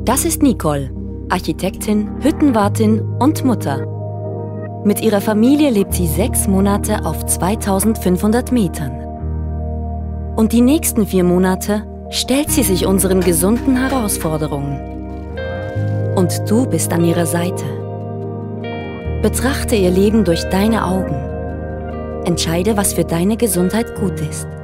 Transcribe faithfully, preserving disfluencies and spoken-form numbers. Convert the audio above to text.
Das ist Nicole, Architektin, Hüttenwartin und Mutter. Mit ihrer Familie lebt sie sechs Monate auf zweitausendfünfhundert Metern. Und die nächsten vier Monate stellt sie sich unseren gesunden Herausforderungen. Und du bist an ihrer Seite. Betrachte ihr Leben durch deine Augen. Entscheide, was für deine Gesundheit gut ist.